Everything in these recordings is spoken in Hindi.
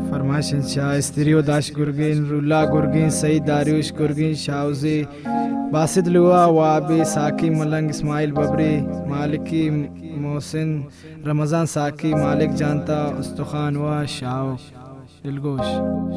फरमाशन शाह स्त्रियो दाश गुरगिन रुल्ला गुरगिन सईद दारियुश गुरगिन शाउजी बासिद लुआ वाबी साकी मलंग इस्माइल बबरी मालिकी मोहसिन रमज़ान साकी मालिक जानता उस्तखान व शाह दिलगोश।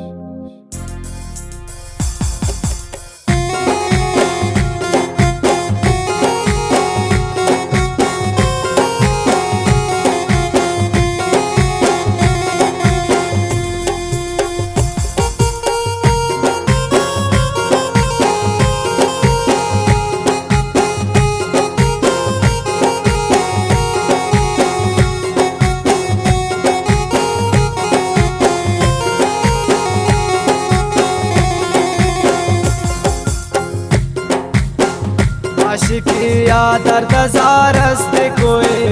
आशिकिया दर्द ज़ारस्ते कोए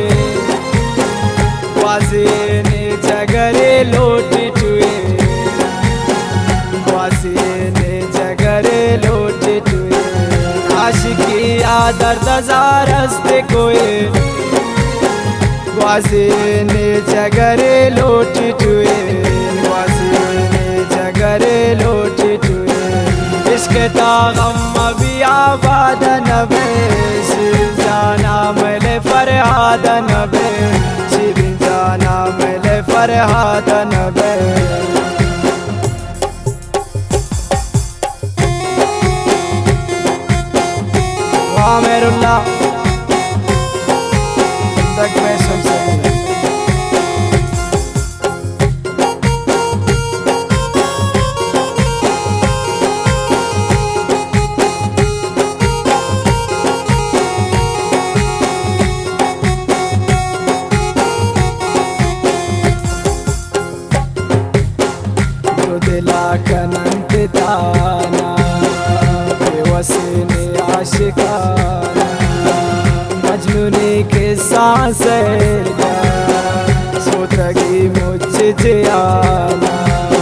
वाज़ेने जगरे लोटी टुए वाज़ेने जगरे लोटी टुए आशिकिया दर्द ज़ारस्ते कोए वाज़ेने जगरे लोटी टुए वाज़ेने जगरे लोटी टुए इश्क़ ताग़म भी आबाद नबे शिरीन जाना मेले फरहाद नबे शिरीन जाना मेले फरहाद नबे वामेरुल्लाह तक में शम्स कनंत ताना बेवसीने आशिकाना मजनूनी के सांसें सोतगी मुझे जियाना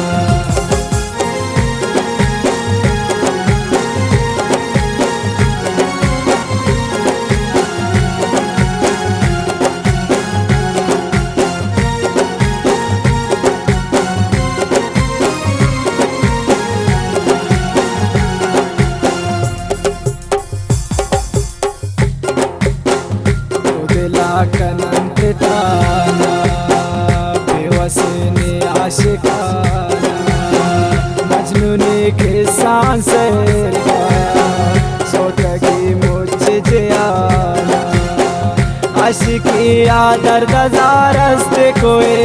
कनंत ताना बेवसीने आशिकाना मजनूनी के सांसें सोतगी मुझे जियाना आशिकिया दर्द ज़ारस्ते कोए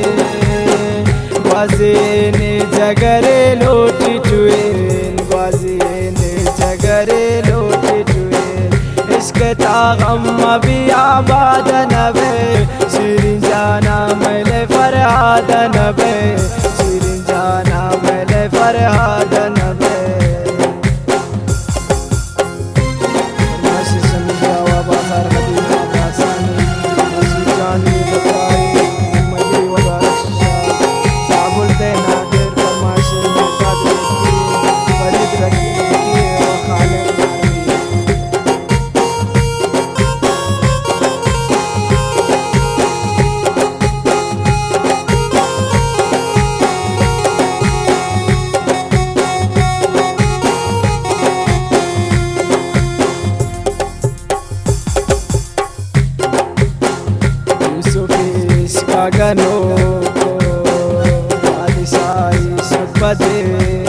वाज़ेने जगरे लोटी टुए वाज़ेने जगरे लोटी टुए इश्क़ ताग़म भी आबाद नबे शिरीन जाना मेले फरहाद नबे शिरीन जाना मेले फरहाद नबे गनो बादशाही सुबदे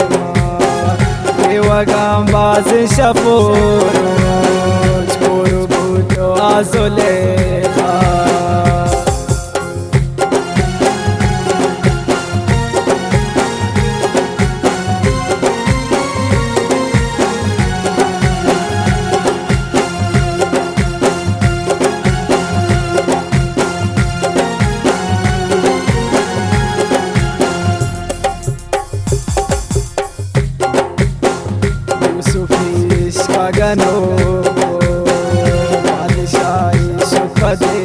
देवगाम बाज शपोरो छोरो बूटो आजोले गनो बादशाही सुखदे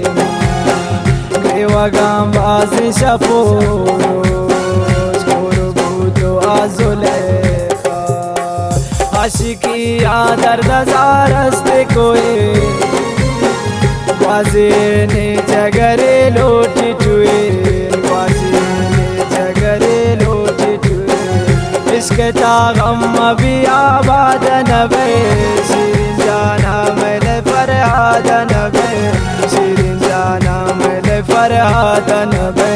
देवगाम बाज शपोरो छोरो बूटो आजोले आशिकिया दर्द ज़ारस्ते कोए वाज़ेने जगरे लोटी टुए वाज़ेने जगरे इश्क ता गम भी आबाद नबे शिरीन जाना मेले फरहाद नबे शिरीन जाना मेले फरहाद नबे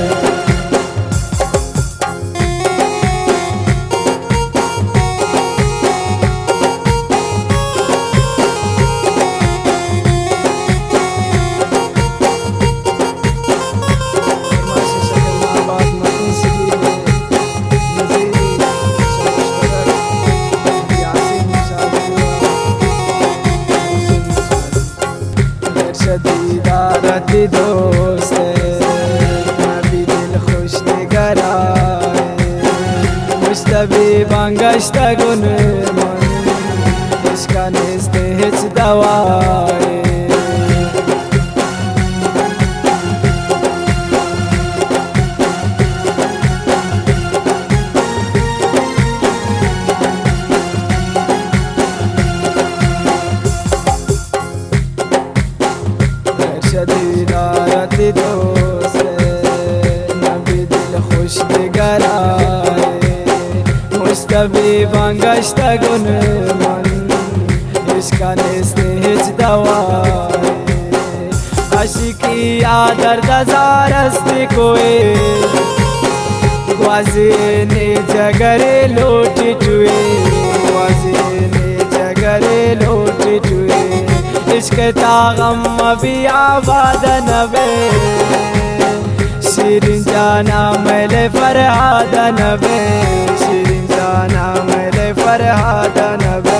दीदारती दोस्त नबी दिल खुश निगराए मुश्तबी बांगश्त गुन मन इसका निस्ते हिच दवाए दीदारती दोस्त नबी दिल खुश निगराए मुश्तबी बांगश्त गुन मन इसका निस्ते हिच दवाए आशिकी आदर दजारस्ती कोए वाज़ेने जगरे लोटी टुए वाज़ेने जगरे लोटी टुए इश्क ता गम भी आबाद नबे शिरीन जाना मेले फरहाद नबे शिरीन जाना मेले फरहाद नबे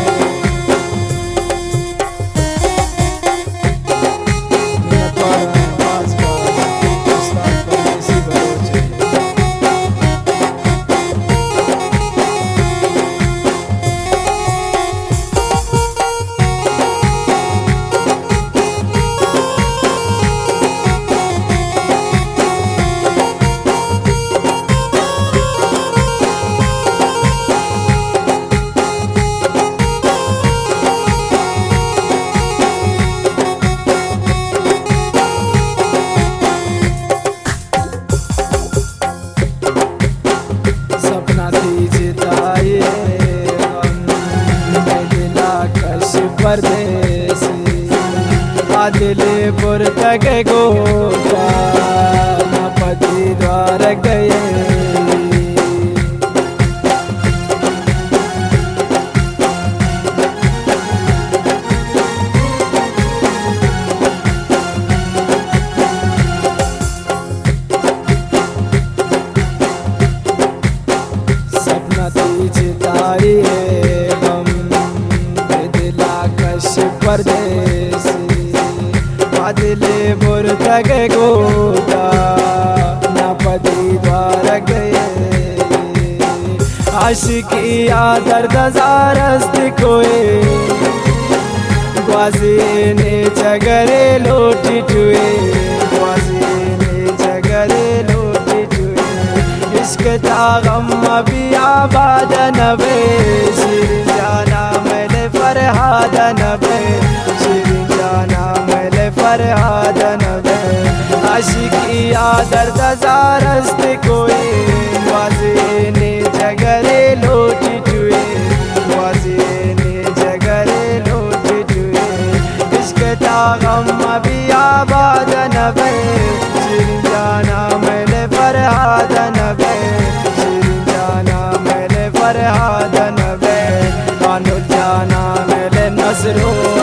परदेसी आदिले पुर तक गोता न पति द्वार गए सपना तुझे तारी परदेसी आदिले बुर तक गोता न पति द्वार गए आशिकी आदर दजारस्त कोए वाज़ेने जगरे लोटी टुए वाज़ेने जगरे लोटी टुए इश्क ता गम भी आबाद नबे शिरीन जाना मेले फरहाद नबे शिरीन जाना मेले फरहाद नबे आशिकी आदर दजारस्त कोए वाज़ेने जगरे लोटी टुए वाज़ेने जगरे लोटी टुए इश्क ता गम भी आबाद नबे शिरीन जाना मेले फरहाद नबे शिरीन जाना मेले फरहाद नबे जाना मेले नज़रों